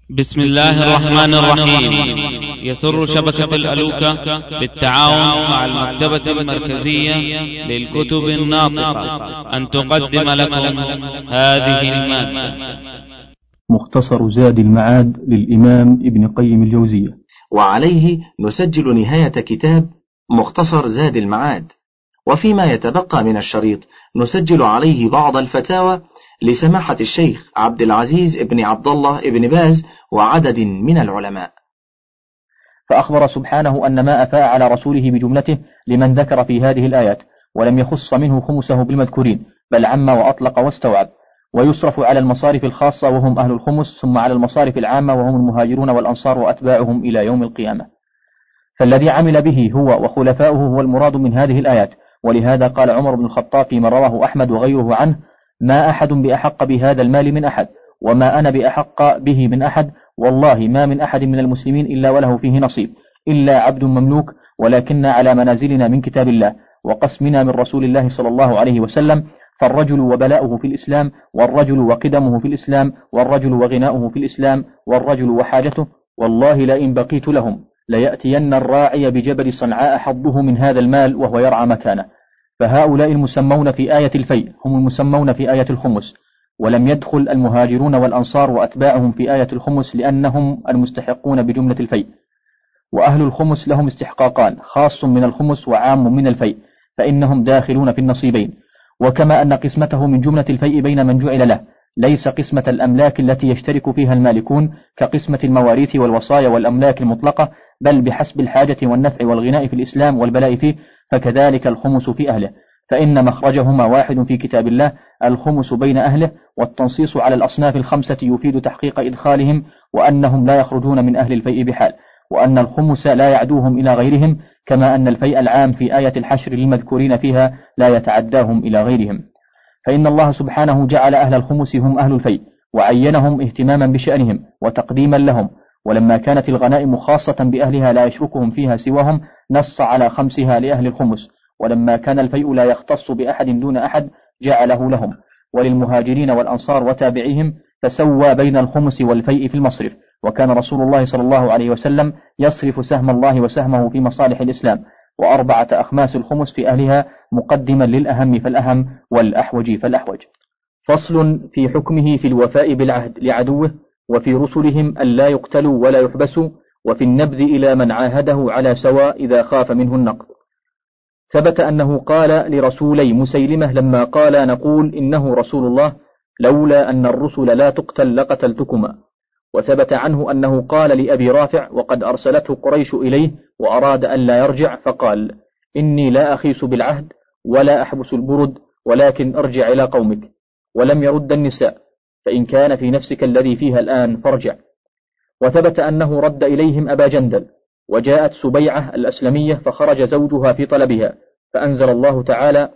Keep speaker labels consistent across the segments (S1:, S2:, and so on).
S1: بسم الله الرحمن الرحيم. يسر شبكة الألوكة بالتعاون مع المكتبة المركزية للكتب الناطقة أن تقدم لكم هذه المادة.
S2: مختصر زاد المعاد للإمام ابن قيم الجوزية،
S3: وعليه نسجل نهاية كتاب مختصر زاد المعاد، وفيما يتبقى من الشريط نسجل عليه بعض الفتاوى لسماحة الشيخ عبد العزيز ابن عبد الله ابن باز وعدد من العلماء.
S4: فأخبر سبحانه أن ما أفاء على رسوله بجملته لمن ذكر في هذه الآيات، ولم يخص منه خمسه بالمذكورين، بل عم وأطلق واستوعب. ويصرف على المصارف الخاصة وهم أهل الخمس، ثم على المصارف العامة وهم المهاجرون والأنصار وأتباعهم إلى يوم القيامة. فالذي عمل به هو وخلفاؤه هو المراد من هذه الآيات. ولهذا قال عمر بن الخطاب فيما رواه أحمد وغيره عنه: ما أحد بأحق بهذا المال من أحد، وما أنا بأحق به من أحد، والله ما من أحد من المسلمين إلا وله فيه نصيب، إلا عبد مملوك، ولكننا على منازلنا من كتاب الله وقسمنا من رسول الله صلى الله عليه وسلم. فالرجل وبلاؤه في الإسلام، والرجل وقدمه في الإسلام، والرجل وغناؤه في الإسلام، والرجل وحاجته. والله لئن بقيت لهم ليأتين الراعي بجبل صنعاء حظه من هذا المال وهو يرعى مكانه. فهؤلاء المسمون في آية الفيء هم المسمون في آية الخمس، ولم يدخل المهاجرون والأنصار وأتباعهم في آية الخمس لأنهم المستحقون بجملة الفيء. وأهل الخمس لهم استحقاقان، خاص من الخمس وعام من الفيء، فإنهم داخلون في النصيبين. وكما أن قسمته من جملة الفيء بين من جعل له، ليس قسمة الأملاك التي يشترك فيها المالكون كقسمة المواريث والوصايا والأملاك المطلقة، بل بحسب الحاجة والنفع والغناء في الإسلام والبلاء فيه، فكذلك الخمس في أهله، فإن مخرجهما واحد في كتاب الله، الخمس بين أهله. والتنصيص على الأصناف الخمسة يفيد تحقيق إدخالهم، وأنهم لا يخرجون من أهل الفيء بحال، وأن الخمس لا يعدوهم إلى غيرهم، كما أن الفيء العام في آية الحشر للمذكورين فيها لا يتعداهم إلى غيرهم. فإن الله سبحانه جعل أهل الخمس هم أهل الفيء، وعينهم اهتماما بشأنهم وتقديما لهم. ولما كانت الغنائم خاصة بأهلها لا يشركهم فيها سواهم، نص على خمسها لأهل الخمس. ولما كان الفيء لا يختص بأحد دون أحد، جعله لهم وللمهاجرين والأنصار وتابعيهم، فسوى بين الخمس والفيء في المصرف. وكان رسول الله صلى الله عليه وسلم يصرف سهم الله وسهمه في مصالح الإسلام، وأربعة أخماس الخمس في أهلها، مقدما للأهم فالأهم والأحوج فالأحوج. فصل في حكمه في الوفاء بالعهد لعدوه، وفي رسلهم ألا يقتلوا ولا يحبسوا، وفي النبذ إلى من عاهده على سواء إذا خاف منه النقض. ثبت أنه قال لرسولي مسيلمة لما قال نقول إنه رسول الله: لولا أن الرسل لا تقتل لقتلتكما. وثبت عنه أنه قال لأبي رافع وقد أرسلته قريش إليه وأراد أن لا يرجع، فقال: إني لا أخيس بالعهد ولا أحبس البرد، ولكن أرجع إلى قومك. ولم يرد النساء، فإن كان في نفسك الذي فيها الآن فارجع. وثبت أنه رد إليهم أبا جندل. وجاءت سبيعة الأسلمية فخرج زوجها في طلبها، فأنزل الله تعالى: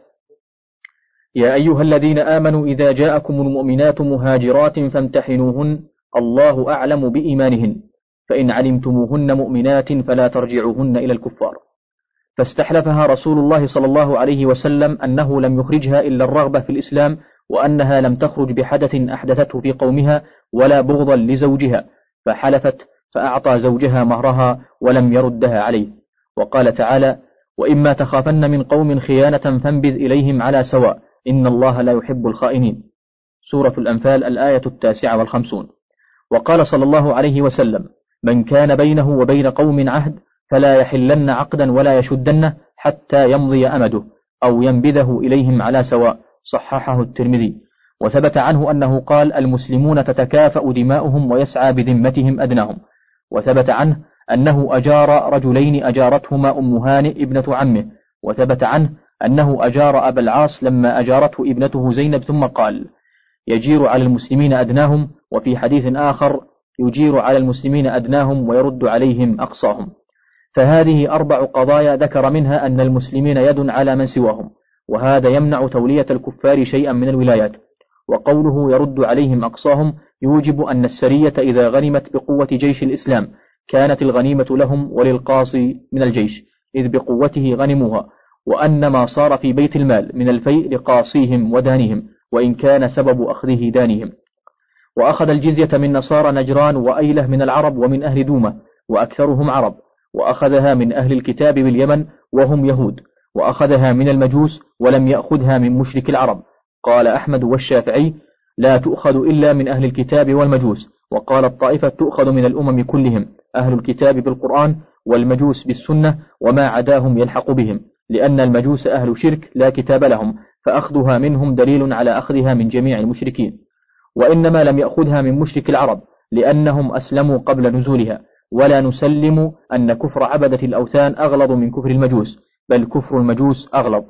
S4: يا أيها الذين آمنوا إذا جاءكم المؤمنات مهاجرات فامتحنوهن، الله أعلم بإيمانهن، فإن علمتموهن مؤمنات فلا ترجعوهن إلى الكفار. فاستحلفها رسول الله صلى الله عليه وسلم أنه لم يخرجها إلا الرغبة في الإسلام، وأنها لم تخرج بحدث أحدثته في قومها ولا بغضا لزوجها، فحلفت فأعطى زوجها مهرها ولم يردها عليه. وقال تعالى: وإما تخافن من قوم خيانة فانبذ إليهم على سواء، إن الله لا يحب الخائنين. سورة الأنفال الآية 59. وقال صلى الله عليه وسلم: من كان بينه وبين قوم عهد فلا يحلن عقدا ولا يشدنه حتى يمضي أمده أو ينبذه إليهم على سواء. صححه الترمذي. وثبت عنه أنه قال: المسلمون تتكافأ دماؤهم ويسعى بذمتهم أدناهم. وثبت عنه أنه أجار رجلين أجارتهما أم هانئ ابنة عمه. وثبت عنه أنه أجار أبا العاص لما أجارته ابنته زينب، ثم قال: يجير على المسلمين أدناهم. وفي حديث آخر: يجير على المسلمين أدناهم ويرد عليهم أقصاهم. فهذه 4 قضايا ذكر منها أن المسلمين يد على من سواهم، وهذا يمنع تولية الكفار شيئا من الولايات. وقوله يرد عليهم أقصاهم يوجب أن السرية إذا غنمت بقوة جيش الإسلام كانت الغنيمة لهم وللقاصي من الجيش، إذ بقوته غنموها، وأن ما صار في بيت المال من الفيء لقاصيهم ودانهم، وإن كان سبب أخذه دانهم. وأخذ الجزية من نصارى نجران وأيلة من العرب ومن أهل دومة وأكثرهم عرب، وأخذها من أهل الكتاب باليمن وهم يهود، وأخذها من المجوس ولم يأخذها من مشرك العرب. قال أحمد والشافعي: لا تؤخذ إلا من أهل الكتاب والمجوس. وقال الطائفة: تؤخذ من الأمم كلهم، أهل الكتاب بالقرآن والمجوس بالسنة وما عداهم يلحق بهم، لأن المجوس أهل شرك لا كتاب لهم، فأخذها منهم دليل على أخذها من جميع المشركين. وإنما لم يأخذها من مشرك العرب لأنهم أسلموا قبل نزولها، ولا نسلم أن كفر عبدة الأوثان أغلظ من كفر المجوس، بل كفر المجوس أغلظ،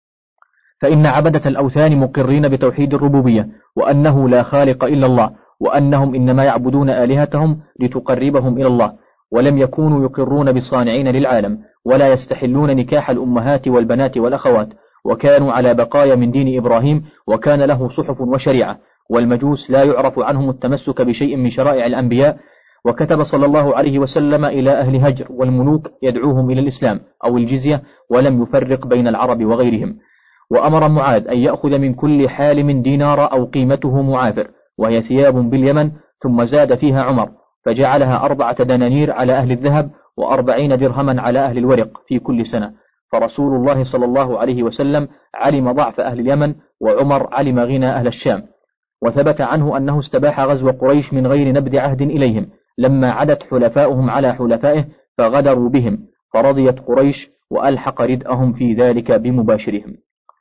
S4: فإن عبدة الأوثان مقرين بتوحيد الربوبية، وأنه لا خالق إلا الله، وأنهم إنما يعبدون آلهتهم لتقربهم إلى الله، ولم يكونوا يقرون بالصانعين للعالم، ولا يستحلون نكاح الأمهات والبنات والأخوات، وكانوا على بقايا من دين إبراهيم، وكان له صحف وشريعة. والمجوس لا يعرف عنهم التمسك بشيء من شرائع الأنبياء. وكتب صلى الله عليه وسلم إلى أهل هجر والملوك يدعوهم إلى الإسلام أو الجزية، ولم يفرق بين العرب وغيرهم. وأمر معاذ أن يأخذ من كل حالم دينار أو قيمته معافر، وهي ثياب باليمن، ثم زاد فيها عمر فجعلها 4 دنانير على أهل الذهب و40 درهما على أهل الورق في كل سنة. فرسول الله صلى الله عليه وسلم علم ضعف أهل اليمن، وعمر علم غنى أهل الشام. وثبت عنه أنه استباح غزو قريش من غير نبذ عهد إليهم، لما عدت حلفاؤهم على حلفائه فغدروا بهم، فرضيت قريش وألحق ردءهم في ذلك بمباشرهم.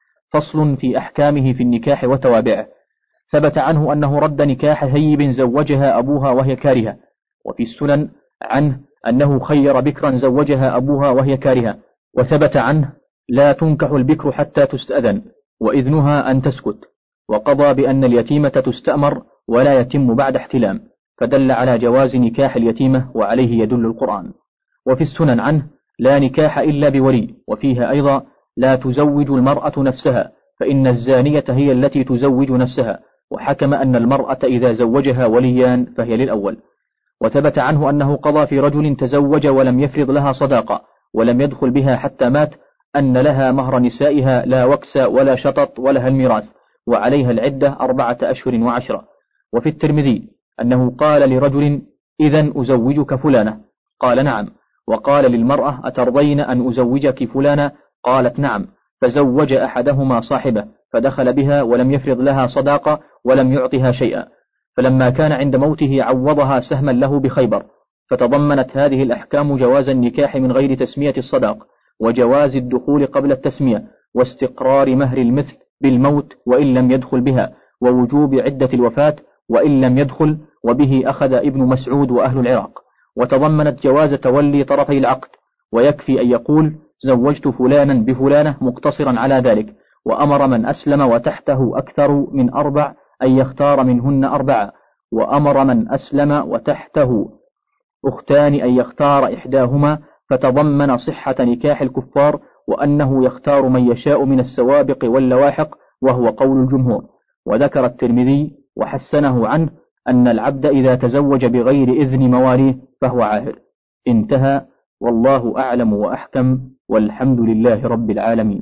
S4: فصل في أحكامه في النكاح وتوابعه. ثبت عنه أنه رد نكاح هيب زوجها أبوها وهي كارهة. وفي السنن عنه أنه خير بكرا زوجها أبوها وهي كارهة. وثبت عنه: لا تنكح البكر حتى تستأذن، وإذنها أن تسكت. وقضى بأن اليتيمة تستأمر ولا يتم بعد احتلام، فدل على جواز نكاح اليتيمة، وعليه يدل القرآن. وفي السنن عنه: لا نكاح إلا بولي. وفيها أيضا: لا تزوج المرأة نفسها، فإن الزانية هي التي تزوج نفسها. وحكم أن المرأة إذا زوجها وليان فهي للأول. وثبت عنه أنه قضى في رجل تزوج ولم يفرض لها صداقة ولم يدخل بها حتى مات، أن لها مهر نسائها لا وكس ولا شطط، ولها الميراث، وعليها العدة 4 أشهر و10. وفي الترمذي أنه قال لرجل: إذن أزوجك فلانة؟ قال: نعم. وقال للمرأة: أترضين أن أزوجك فلانة؟ قالت: نعم. فزوج أحدهما صاحبه، فدخل بها ولم يفرض لها صداقة ولم يعطها شيئا. فلما كان عند موته عوضها سهما له بخيبر. فتضمنت هذه الأحكام جواز النكاح من غير تسمية الصداق، وجواز الدخول قبل التسمية، واستقرار مهر المثل بالموت وإن لم يدخل بها، ووجوب عدة الوفاة وإن لم يدخل، وبه أخذ ابن مسعود وأهل العراق. وتضمنت جواز تولي طرفي العقد، ويكفي أن يقول: زوجت فلانا بفلانة مقتصرا على ذلك. وأمر من أسلم وتحته أكثر من 4 أن يختار منهن 4. وأمر من أسلم وتحته أختان أن يختار إحداهما، فتضمن صحة نكاح الكفار، وأنه يختار من يشاء من السوابق واللواحق، وهو قول الجمهور. وذكر الترمذي وحسنه عنه أن العبد إذا تزوج بغير إذن مواليه فهو عاهر. انتهى، والله أعلم وأحكم، والحمد لله رب العالمين.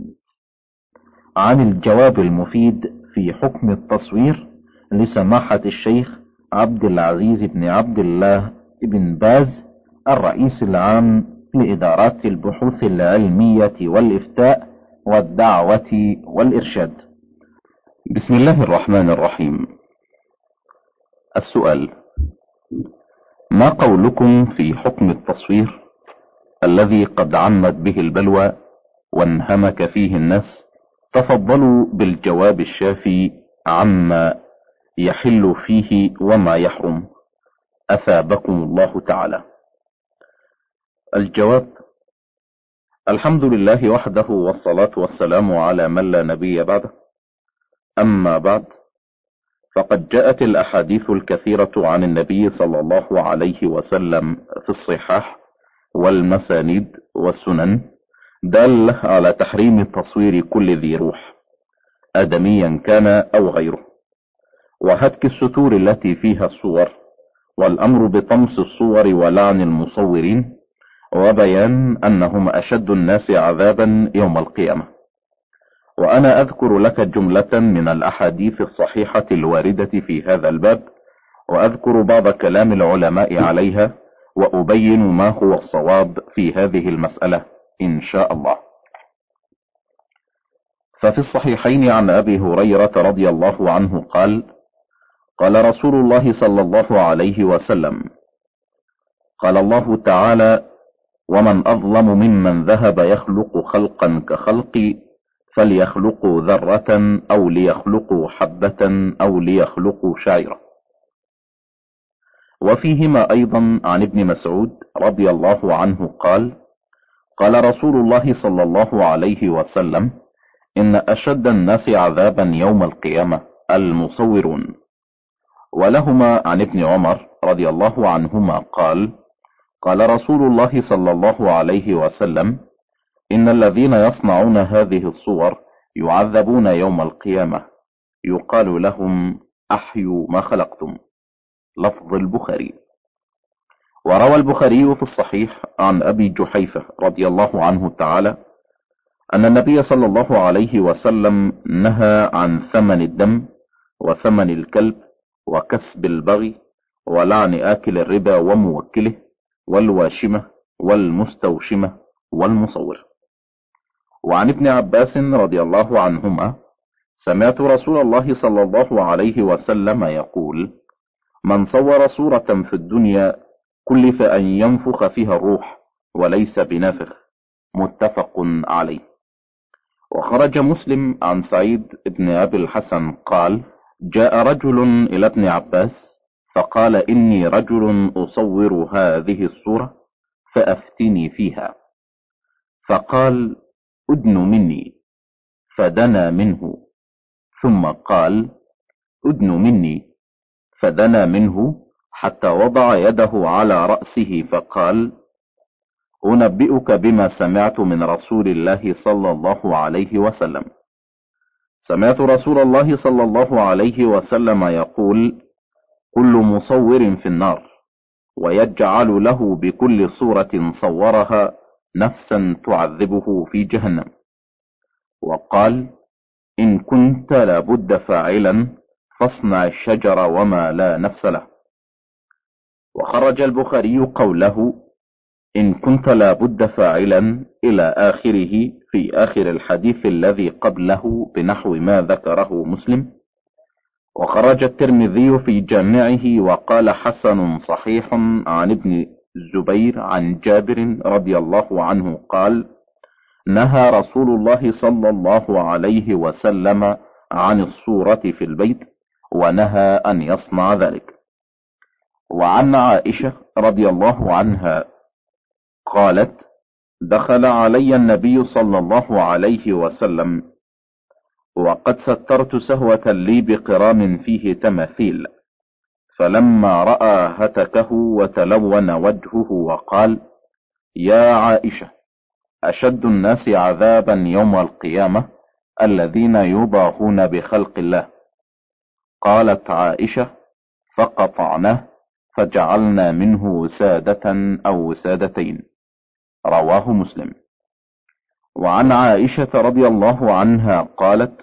S5: عن الجواب المفيد في حكم التصوير لسماحة الشيخ عبد العزيز بن عبد الله بن باز، الرئيس العام لإدارات البحوث العلمية والإفتاء والدعوة والإرشاد.
S6: بسم الله الرحمن الرحيم. السؤال: ما قولكم في حكم التصوير الذي قد عمت به البلوى وانهمك فيه الناس؟ تفضلوا بالجواب الشافي عما يحل فيه وما يحرم، أثابكم الله تعالى. الجواب: الحمد لله وحده، والصلاة والسلام على من لا نبي بعده. أما بعد، فقد جاءت الأحاديث الكثيرة عن النبي صلى الله عليه وسلم في الصحاح والمسانيد والسنن دالة على تحريم تصوير كل ذي روح، آدميا كان أو غيره، وهتك الستور التي فيها الصور، والأمر بطمس الصور ولعن المصورين، وبيان أنهم أشد الناس عذابا يوم القيامة. وأنا أذكر لك جملة من الأحاديث الصحيحة الواردة في هذا الباب، وأذكر بعض كلام العلماء عليها، وأبين ما هو الصواب في هذه المسألة إن شاء الله. ففي الصحيحين عن أبي هريرة رضي الله عنه قال: قال رسول الله صلى الله عليه وسلم: قال الله تعالى: ومن أظلم ممن ذهب يخلق خلقا كخلقي، فليخلقوا ذرة أو ليخلقوا حبة أو ليخلقوا شعيرة. وفيهما أيضا عن ابن مسعود رضي الله عنه قال: قال رسول الله صلى الله عليه وسلم: إن أشد الناس عذابا يوم القيامة المصورون. ولهما عن ابن عمر رضي الله عنهما قال: قال رسول الله صلى الله عليه وسلم: إن الذين يصنعون هذه الصور يعذبون يوم القيامة، يقال لهم: أحيوا ما خلقتم. لفظ البخاري. وروى البخاري في الصحيح عن أبي جحيفة رضي الله عنه تعالى أن النبي صلى الله عليه وسلم نهى عن ثمن الدم وثمن الكلب وكسب البغي ولعن آكل الربا وموكله والواشمة والمستوشمة والمصور. وعن ابن عباس رضي الله عنهما: سمعت رسول الله صلى الله عليه وسلم يقول: من صور صورة في الدنيا كلف أن ينفخ فيها الروح وليس بنافخ. متفق عليه. وخرج مسلم عن سعيد بن أبي الحسن قال: جاء رجل إلى ابن عباس فقال: إني رجل أصور هذه الصورة فأفتني فيها. فقال: أدن مني. فدنا منه، ثم قال: أدن مني. فدنا منه حتى وضع يده على رأسه فقال: أنبئك بما سمعت من رسول الله صلى الله عليه وسلم. سمعت رسول الله صلى الله عليه وسلم يقول: كل مصور في النار، ويجعل له بكل صورة صورها نفسا تعذبه في جهنم. وقال: إن كنت لابد فاعلا فاصنع الشجر وما لا نفس له. وخرج البخاري قوله إن كنت لابد فاعلا إلى آخره في آخر الحديث الذي قبله بنحو ما ذكره مسلم. وخرج الترمذي في جامعه وقال: حسن صحيح عن ابن الزبير عن جابر رضي الله عنه قال: نهى رسول الله صلى الله عليه وسلم عن الصورة في البيت، ونهى أن يصنع ذلك. وعن عائشة رضي الله عنها قالت: دخل علي النبي صلى الله عليه وسلم وقد سترت سهوة لي بقرام فيه تماثيل، فلما رأى هتكه وتلون وجهه وقال: يا عائشة، أشد الناس عذابا يوم القيامة الذين يضاهون بخلق الله. قالت عائشة: فقطعناه فجعلنا منه وسادة أو وسادتين. رواه مسلم. وعن عائشة رضي الله عنها قالت: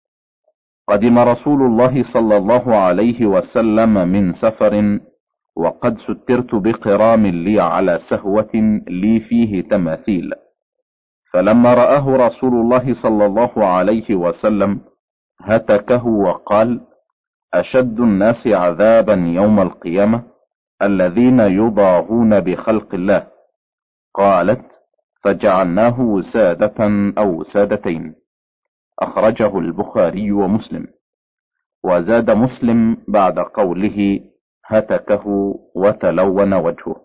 S6: قدم رسول الله صلى الله عليه وسلم من سفر وقد سترت بقرام لي على سهوة لي فيه تماثيل، فلما رآه رسول الله صلى الله عليه وسلم هتكه وقال: أشد الناس عذابا يوم القيامة الذين يضاهون بخلق الله. قالت: فجعلناه وسادة أو وسادتين. أخرجه البخاري ومسلم. وزاد مسلم بعد قوله هتكه وتلون وجهه.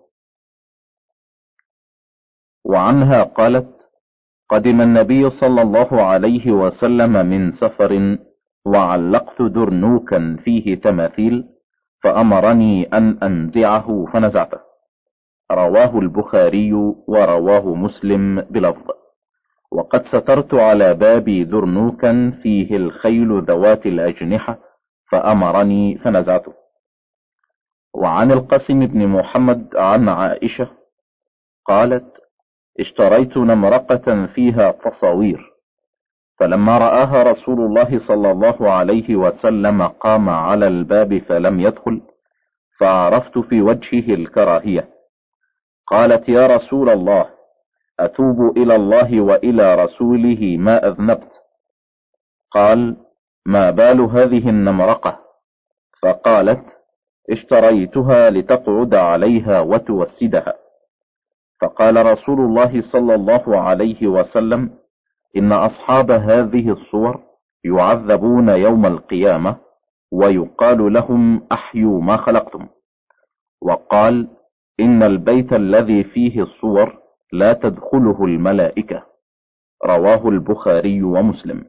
S6: وعنها قالت: قدم النبي صلى الله عليه وسلم من سفر وعلقت درنوكا فيه تماثيل، فأمرني أن أنزعه فنزعته. رواه البخاري ورواه مسلم بلفظ: وقد سترت على بابي درنوكا فيه الخيل ذوات الأجنحة، فأمرني فنزعته. وعن القاسم بن محمد عن عائشة قالت: اشتريت نمرقة فيها تصاوير، فلما رآها رسول الله صلى الله عليه وسلم قام على الباب فلم يدخل، فعرفت في وجهه الكراهية. قالت: يا رسول الله، أتوب إلى الله وإلى رسوله ما أذنبت. قال: ما بال هذه النمرقة؟ فقالت: اشتريتها لتقعد عليها وتوسدها. فقال رسول الله صلى الله عليه وسلم: إن أصحاب هذه الصور يعذبون يوم القيامة ويقال لهم: أحيوا ما خلقتم. وقال: إن البيت الذي فيه الصور لا تدخله الملائكة. رواه البخاري ومسلم.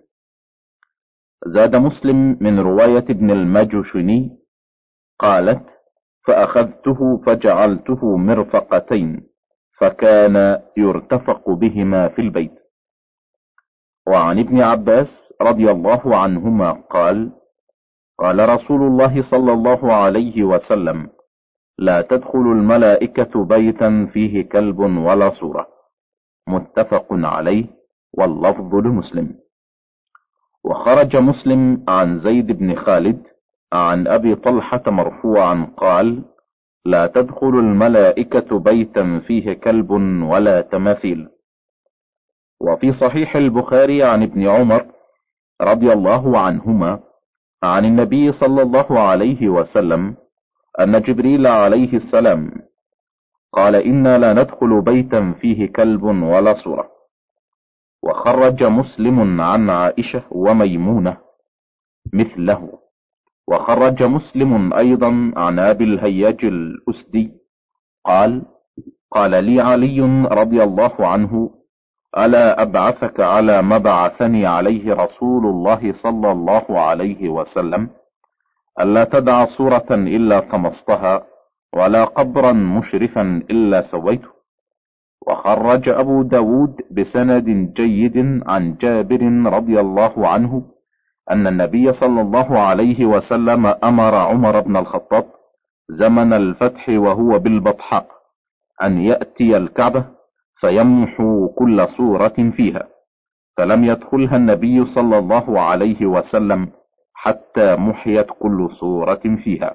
S6: زاد مسلم من رواية ابن المجشني قالت: فأخذته فجعلته مرفقتين، فكان يرتفق بهما في البيت. وعن ابن عباس رضي الله عنهما قال: قال رسول الله صلى الله عليه وسلم: لا تدخل الملائكة بيتا فيه كلب ولا صورة. متفق عليه، واللفظ لمسلم. وخرج مسلم عن زيد بن خالد عن أبي طلحة مرفوعا قال: لا تدخل الملائكة بيتا فيه كلب ولا تماثيل. وفي صحيح البخاري عن ابن عمر رضي الله عنهما عن النبي صلى الله عليه وسلم أن جبريل عليه السلام قال: إنا لا ندخل بيتا فيه كلب ولا صورة. وخرج مسلم عن عائشة وميمونة مثله. وخرج مسلم أيضا عن أبي الهياج الأسدي قال: قال لي علي رضي الله عنه: ألا أبعثك على ما بعثني عليه رسول الله صلى الله عليه وسلم؟ ألا تدع صورة إلا طمستها، ولا قبرا مشرفا إلا سويته. وخرج أبو داود بسند جيد عن جابر رضي الله عنه أن النبي صلى الله عليه وسلم أمر عمر بن الخطاب زمن الفتح وهو بالبطحاء أن يأتي الكعبة فيمحو كل صورة فيها، فلم يدخلها النبي صلى الله عليه وسلم حتى محيت كل صورة فيها.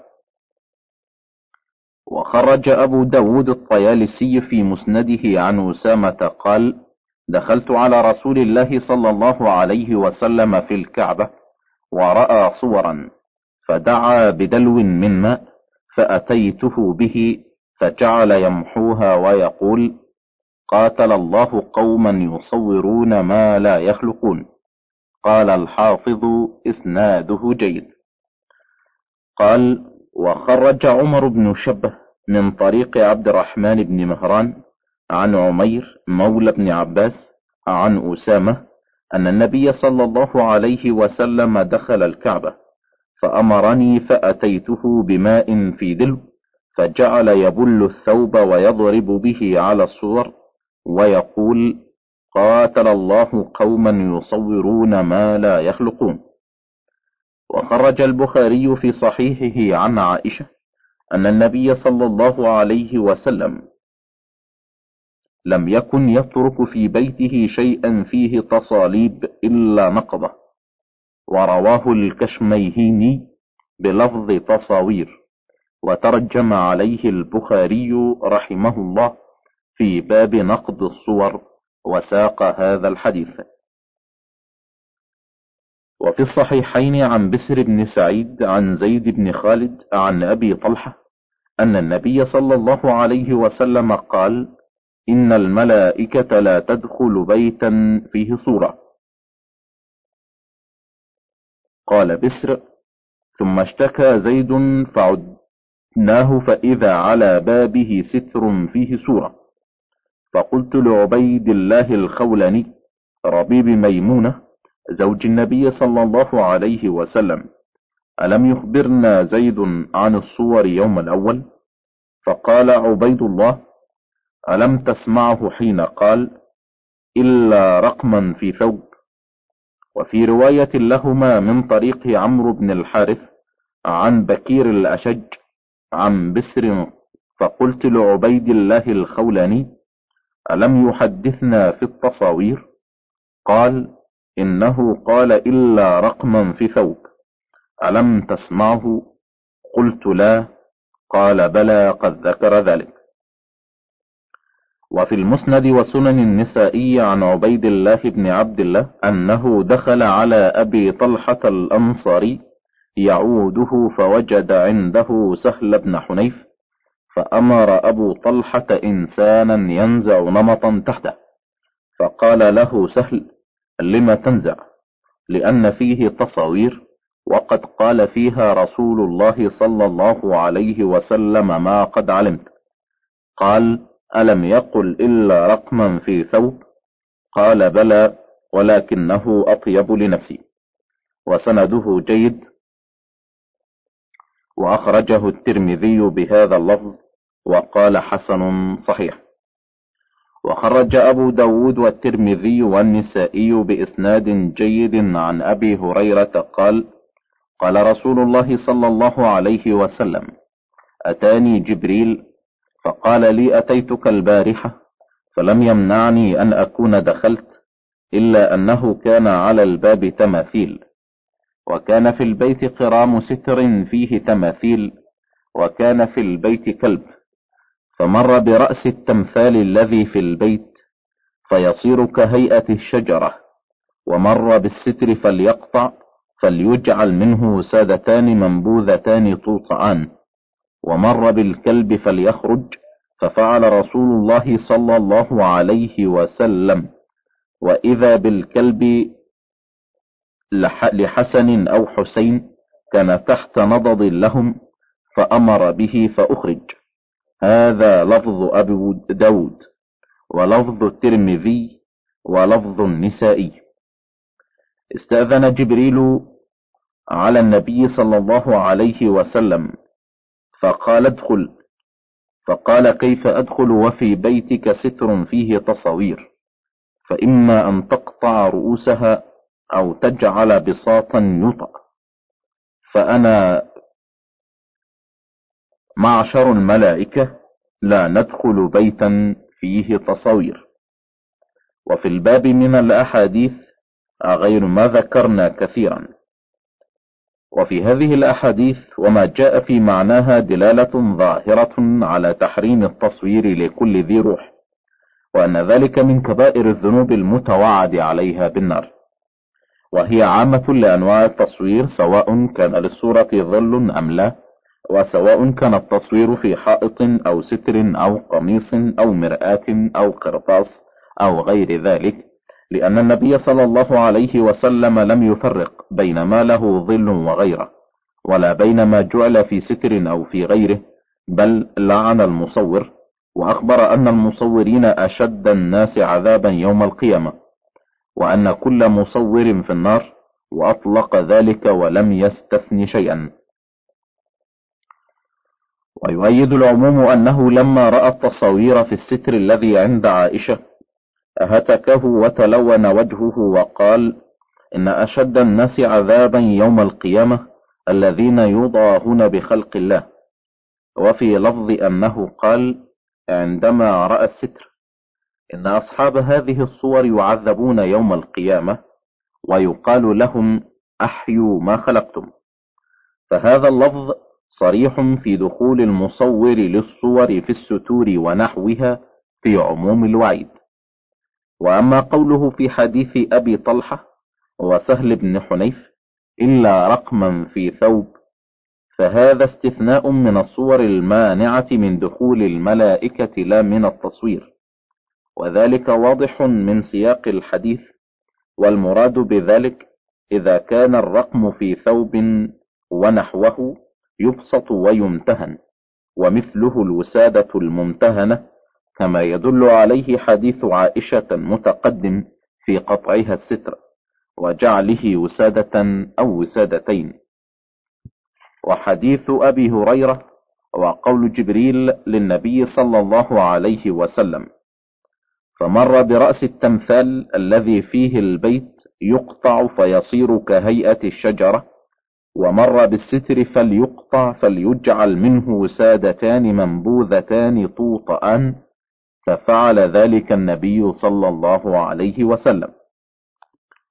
S6: وخرج أبو داود الطيالسي في مسنده عن أسامة قال: دخلت على رسول الله صلى الله عليه وسلم في الكعبة ورأى صورا، فدعا بدلو من ماء فأتيته به، فجعل يمحوها ويقول: قاتل الله قوما يصورون ما لا يخلقون. قال الحافظ: إسناده جيد. قال: وخرج عمر بن شبه من طريق عبد الرحمن بن مهران عن عمير مولى بن عباس عن أسامة أن النبي صلى الله عليه وسلم دخل الكعبة فأمرني فأتيته بماء في دلو، فجعل يبل الثوب ويضرب به على الصور ويقول: قاتل الله قوما يصورون ما لا يخلقون. وخرج البخاري في صحيحه عن عائشة أن النبي صلى الله عليه وسلم لم يكن يترك في بيته شيئا فيه تصاليب إلا نقضه. ورواه الكشميهيني بلفظ تصاوير، وترجم عليه البخاري رحمه الله في باب نقض الصور، وساق هذا الحديث. وفي الصحيحين عن بسر بن سعيد عن زيد بن خالد عن أبي طلحة أن النبي صلى الله عليه وسلم قال: إن الملائكة لا تدخل بيتا فيه صورة. قال بسر: ثم اشتكى زيد فعدناه فإذا على بابه ستر فيه صورة، فقلت لعبيد الله الخولاني ربيب ميمونة زوج النبي صلى الله عليه وسلم: ألم يخبرنا زيد عن الصور يوم الأول؟ فقال عبيد الله: ألم تسمعه حين قال: إلا رقما في ثوب؟ وفي رواية لهما من طريق عمرو بن الحارث عن بكير الأشج عن بسر، فقلت لعبيد الله الخولاني: ألم يحدثنا في التصاوير؟ قال: إنه قال: إلا رقما في ثوب. ألم تسمعه؟ قلت: لا. قال بلى قد ذكر ذلك. وفي المسند وسنن النسائي عن عبيد الله بن عبد الله أنه دخل على أبي طلحة الأنصاري يعوده فوجد عنده سهل بن حنيف، فأمر أبو طلحة إنسانا ينزع نمطا تحته، فقال له سهل: لم تنزع؟ لأن فيه تصاوير، وقد قال فيها رسول الله صلى الله عليه وسلم ما قد علمت. قال: ألم يقل إلا رقما في ثوب؟ قال: بلى، ولكنه أطيب لنفسي. وسنده جيد، وأخرجه الترمذي بهذا اللفظ وقال حسن صحيح. وخرج أبو داود والترمذي والنسائي بإسناد جيد عن أبي هريرة قال: قال رسول الله صلى الله عليه وسلم: أتاني جبريل فقال لي: أتيتك البارحة فلم يمنعني أن أكون دخلت، إلا أنه كان على الباب تماثيل، وكان في البيت قرام ستر فيه تماثيل، وكان في البيت كلب، فمر برأس التمثال الذي في البيت فيصير كهيئة الشجرة، ومر بالستر فليقطع فليجعل منه وسادتان منبوذتان توطعان، ومر بالكلب فليخرج، ففعل رسول الله صلى الله عليه وسلم، وإذا بالكلب لحسن أو حسين كان تحت نضد لهم، فأمر به فأخرج. هذا لفظ أبي داود، ولفظ الترمذي، ولفظ النسائي. استأذن جبريل على النبي صلى الله عليه وسلم فقال: ادخل. فقال: كيف أدخل وفي بيتك ستر فيه تصاوير؟ فإما أن تقطع رؤوسها أو تجعل بساطا يطأ، فأنا معشر الملائكة لا ندخل بيتا فيه تصاوير. وفي الباب من الأحاديث غير ما ذكرنا كثيرا. وفي هذه الأحاديث وما جاء في معناها دلالة ظاهرة على تحريم التصوير لكل ذي روح، وأن ذلك من كبائر الذنوب المتوعد عليها بالنار، وهي عامة لأنواع التصوير، سواء كان للصورة ظل أم لا، وسواء كان التصوير في حائط أو ستر أو قميص أو مرآة أو قرطاس أو غير ذلك، لأن النبي صلى الله عليه وسلم لم يفرق بين ما له ظل وغيره، ولا بين ما جعل في ستر أو في غيره، بل لعن المصور، وأخبر أن المصورين أشد الناس عذابا يوم القيامة، وأن كل مصور في النار، وأطلق ذلك ولم يستثن شيئا. ويؤيد العموم أنه لما رأى التصاوير في الستر الذي عند عائشة هتكه وتلون وجهه وقال: إن أشد الناس عذابا يوم القيامة الذين يضاهون بخلق الله. وفي لفظ أنه قال عندما رأى الستر: إن أصحاب هذه الصور يعذبون يوم القيامة، ويقال لهم: أحيوا ما خلقتم. فهذا اللفظ صريح في دخول المصور للصور في الستور ونحوها في عموم الوعيد. وأما قوله في حديث أبي طلحة وسهل بن حنيف: إلا رقما في ثوب، فهذا استثناء من الصور المانعة من دخول الملائكة لا من التصوير، وذلك واضح من سياق الحديث. والمراد بذلك إذا كان الرقم في ثوب ونحوه يبسط ويمتهن، ومثله الوسادة الممتهنة، كما يدل عليه حديث عائشة المتقدم في قطعها الستر وجعله وسادة أو وسادتين، وحديث أبي هريرة وقول جبريل للنبي صلى الله عليه وسلم: فمر برأس التمثال الذي فيه البيت يقطع فيصير كهيئة الشجرة، ومر بالستر فليقطع فليجعل منه وسادتان منبوذتان توطئان، ففعل ذلك النبي صلى الله عليه وسلم.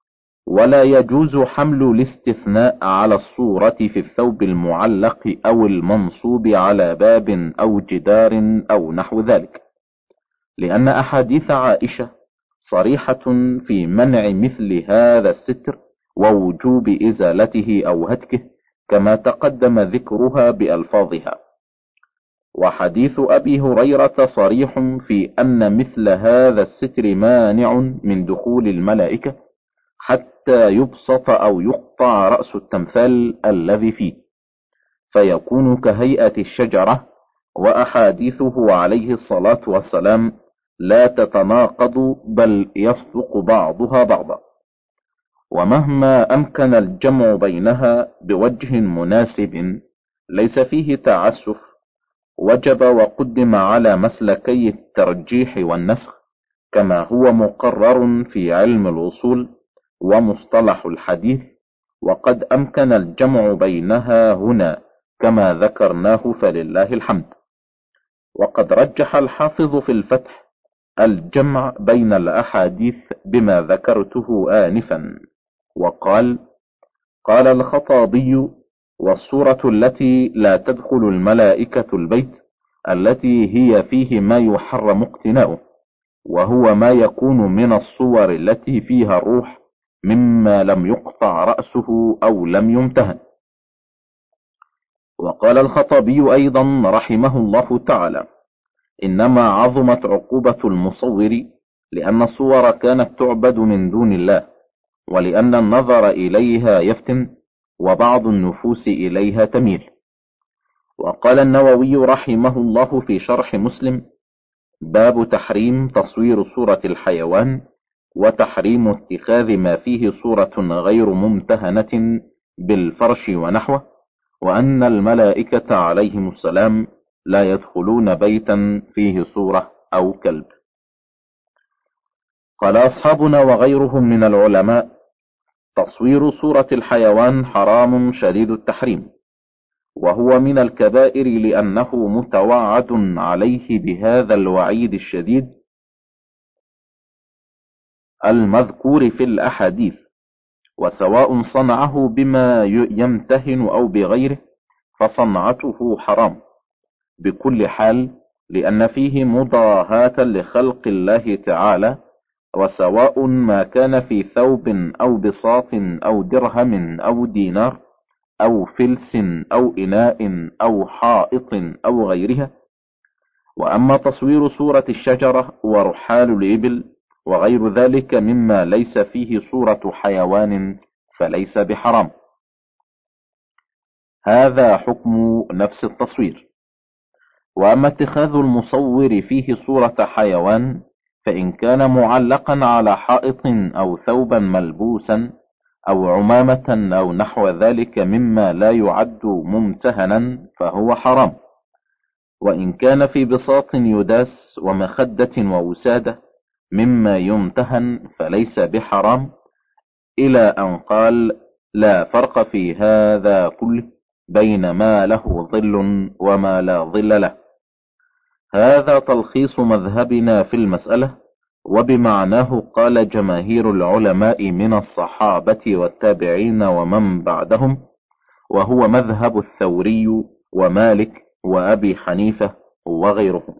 S6: ولا يجوز حمل الاستثناء على الصورة في الثوب المعلق أو المنصوب على باب أو جدار أو نحو ذلك، لأن أحاديث عائشة صريحة في منع مثل هذا الستر ووجوب إزالته أو هتكه كما تقدم ذكرها بألفاظها. وحديث أبي هريرة صريح في أن مثل هذا الستر مانع من دخول الملائكة حتى يبسط أو يقطع رأس التمثال الذي فيه، فيكون كهيئة الشجرة. وأحاديثه عليه الصلاة والسلام لا تتناقض بل يصدق بعضها بعضا، ومهما أمكن الجمع بينها بوجه مناسب ليس فيه تعسف وجب وقدم على مسلكي الترجيح والنسخ كما هو مقرر في علم الوصول ومصطلح الحديث، وقد أمكن الجمع بينها هنا كما ذكرناه فلله الحمد. وقد رجح الحافظ في الفتح الجمع بين الأحاديث بما ذكرته آنفا، وقال: قال الخطابي: والصورة التي لا تدخل الملائكة البيت التي هي فيه ما يحرم اقتناؤه، وهو ما يكون من الصور التي فيها الروح مما لم يقطع رأسه أو لم يمتهن. وقال الخطابي أيضا رحمه الله تعالى: إنما عظمت عقوبة المصور لأن الصور كانت تعبد من دون الله، ولأن النظر إليها يفتن، وبعض النفوس إليها تميل. وقال النووي رحمه الله في شرح مسلم: باب تحريم تصوير صورة الحيوان، وتحريم اتخاذ ما فيه صورة غير ممتهنة بالفرش ونحوه، وأن الملائكة عليهم السلام لا يدخلون بيتا فيه صورة أو كلب. قال أصحابنا وغيرهم من العلماء: تصوير صورة الحيوان حرام شديد التحريم، وهو من الكبائر لأنه متوعد عليه بهذا الوعيد الشديد المذكور في الأحاديث، وسواء صنعه بما يمتهن أو بغيره فصنعته حرام بكل حال، لأن فيه مضاهاة لخلق الله تعالى، وسواء ما كان في ثوب أو بساط أو درهم أو دينار أو فلس أو إناء أو حائط أو غيرها. وأما تصوير صورة الشجرة ورحال الإبل وغير ذلك مما ليس فيه صورة حيوان فليس بحرام. هذا حكم نفس التصوير. وأما اتخاذ المصور فيه صورة حيوان فإن كان معلقا على حائط أو ثوبا ملبوسا أو عمامة أو نحو ذلك مما لا يعد ممتهنا فهو حرام. وإن كان في بساط يداس ومخدة ووسادة مما يمتهن فليس بحرام، إلى أن قال: لا فرق في هذا كله بين ما له ظل وما لا ظل له. هذا تلخيص مذهبنا في المسألة، وبمعناه قال جماهير العلماء من الصحابة والتابعين ومن بعدهم، وهو مذهب الثوري ومالك وأبي حنيفة وغيرهم.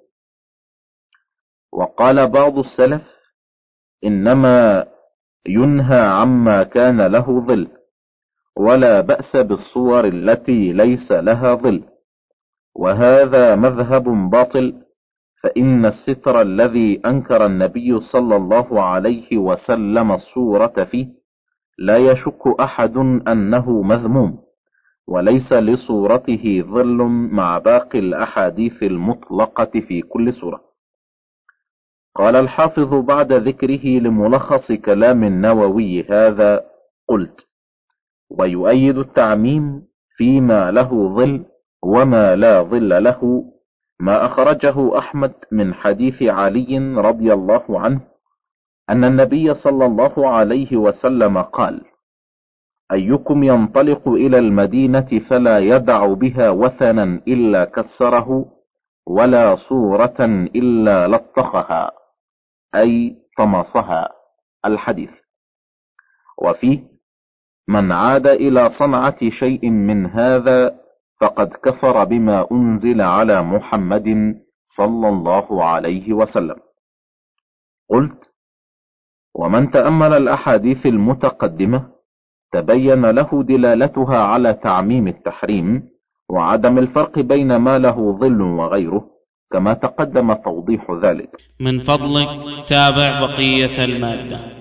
S6: وقال بعض السلف: إنما ينهى عما كان له ظل، ولا بأس بالصور التي ليس لها ظل، وهذا مذهب باطل، فإن الستر الذي أنكر النبي صلى الله عليه وسلم الصورة فيه لا يشك أحد أنه مذموم، وليس لصورته ظل مع باقي الأحاديث المطلقة في كل صورة. قال الحافظ بعد ذكره لملخص كلام النووي هذا: قلت: ويؤيد التعميم فيما له ظل وما لا ظل له ما أخرجه أحمد من حديث علي رضي الله عنه أن النبي صلى الله عليه وسلم قال: أيكم ينطلق إلى المدينة فلا يدع بها وثنا إلا كسره، ولا صورة إلا لطخها، أي طمسها. الحديث. وفيه: من عاد إلى صنعة شيء من هذا فقد كفر بما أنزل على محمد صلى الله عليه وسلم. قلت: ومن تأمل الأحاديث المتقدمة تبين له دلالتها على تعميم التحريم وعدم الفرق بين ما له ظل وغيره، كما تقدم توضيح ذلك.
S1: من فضلك تابع بقية المادة.